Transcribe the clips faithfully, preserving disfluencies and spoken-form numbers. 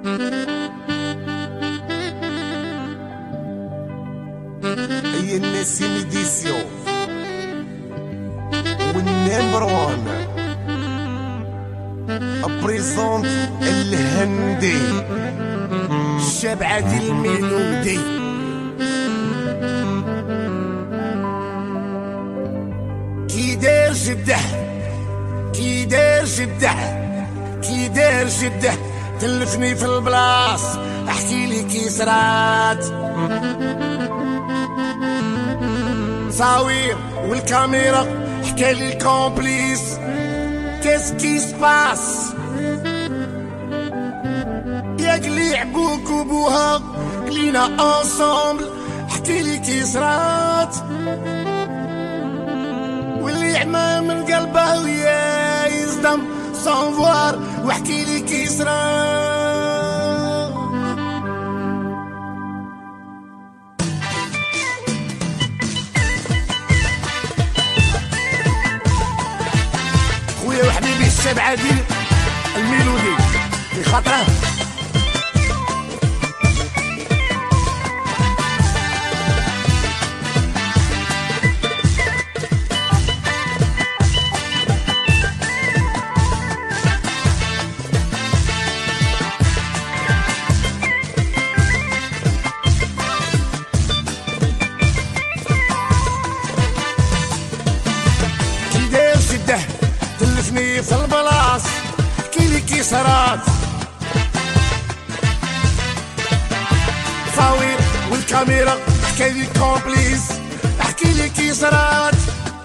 هي الناس ميديسيون والنمبر وان ابريزونت الهندي الشاب عادل الميلودي. كي داير جده كي داير جده كي داير جده تلفني في البلاص احكي لي كي صرات. تصاوير والكاميرا حكى لي الكومبليس كيس كي سباس. ياك لي عبوك وبوها كلينا انصامبل حكي لي كي صرات. واللي عمى من قلبه ويا يصدم سانفوار واحكي لي كي صرات. خويا وحبيبي الشاب عادل الميلودي في خاطره. تلفني في البلاص احكي لي كي صرات. تصاوير والكاميرا حكى لي الكومبليس احكي لي كي صرات.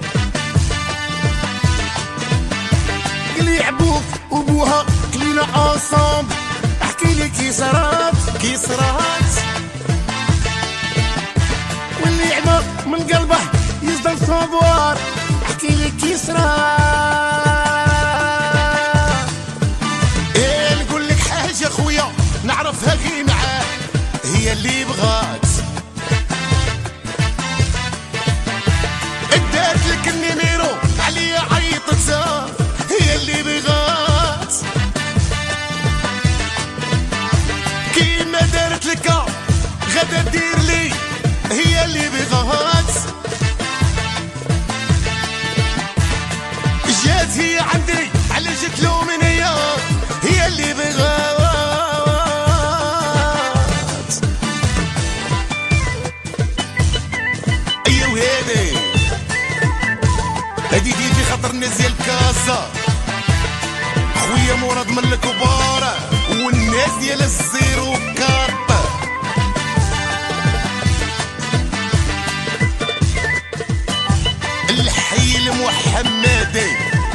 قلي عبوك وبوها كلينا انصامبل احكي لي كي صرات كي صرات. واللي عمى من قلبه يصدم سافوار احكي لي كي صرات. خويا نعرفها كي معاه هي اللي بغات ادات لك النينيرو عليا عيطت هي اللي بغات. كيما دارت لك غدا دير لي هي اللي بغات. جات هي عندي على جت له من هي هي اللي بغات. هادي ديال خاطر الناس ديال كازا خويا مراد من الكبار والناس ديال الزيرو كارب. الحي المحمدي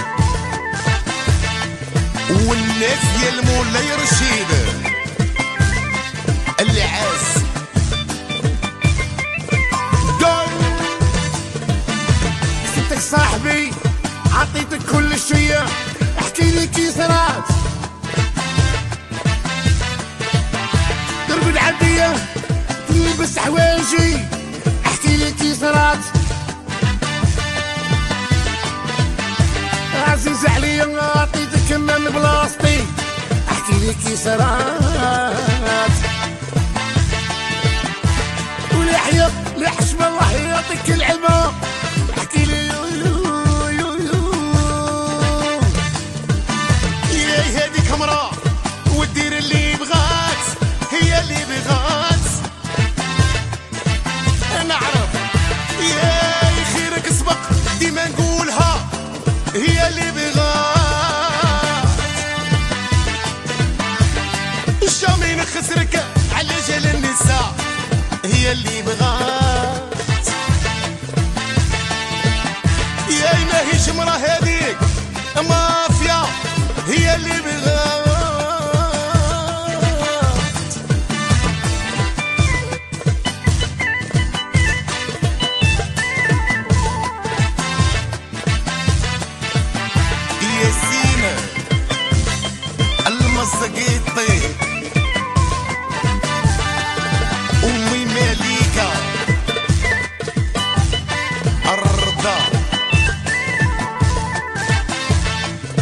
والناس ديال مولاي رشيد العاس. صاحبي عطيتك كل شيء احكي لي كي صرات. ترقد عدية تلبس حوايجي احكي لي كي صرات. عزيز عليا عطيتك من بلاصتي احكي لي كي صرات. ولحية لحشم الله يعطيك العلمة احكي لي هذيك مرا ودير اللي بغات هي اللي بغات. نعرف يا خيرك سبق ديما نقولها هي اللي بغات. الشامي نخسرك على جال النساء هي اللي بغات. يا ماهيش مرا هذيك مافيا هي اللي بغات. ياسين المزقيطي أمي مالكة الرضا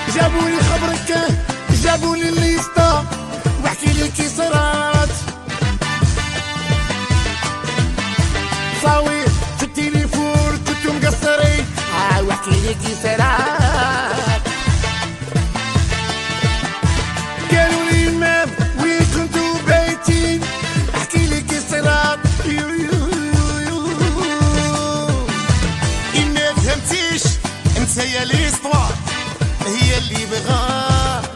جابولي خبرك جابولي الليستا واحكي لي كي صرات صاوي في التليفون كنتو مقصرين ها واحكي لي كي صرات قالوا لي مام وين كنتو بايتين احكي لي كي صرات يو يو يو إما فهمتيش انت يا ليستوار هي اللي بغات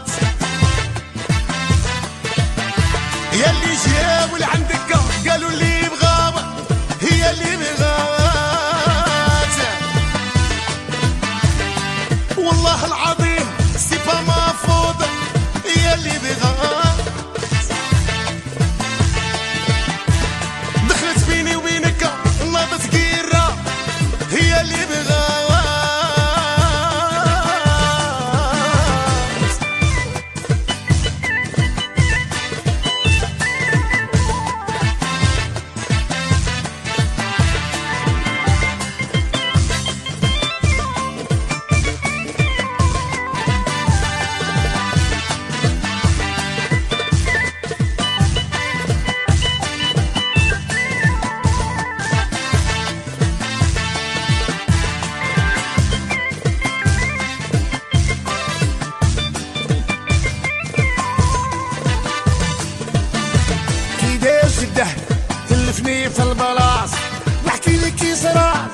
هي اللي جاو لعندك قالوا اللي بغاو هي اللي بغات والله العظيم سي با مفروض هي اللي بغات دخلت بيني وبينك ناضت قيرة هي اللي بغات تلفني في البلاص واحكي لي كي صرات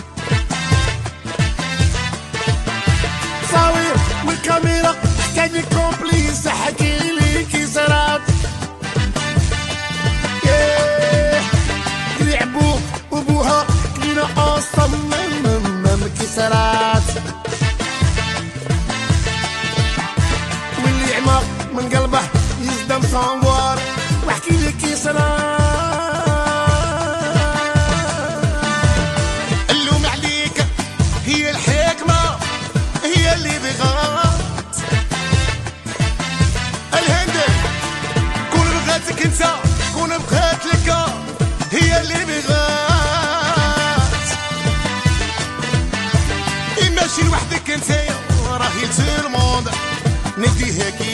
صاوير والكاميرا تاني كومبليس احكي لي كي صرات ياه يلعبوا وابوها كلينا اصلا كي صرات واللي عمى من قلبه يصدم صنوار واحكي لي كي صرات اللي بغات الهندل كون بغاتك انت كون بغات لك هي اللي بغات ماشي لوحدك انت راهي لتو الموند نديها كي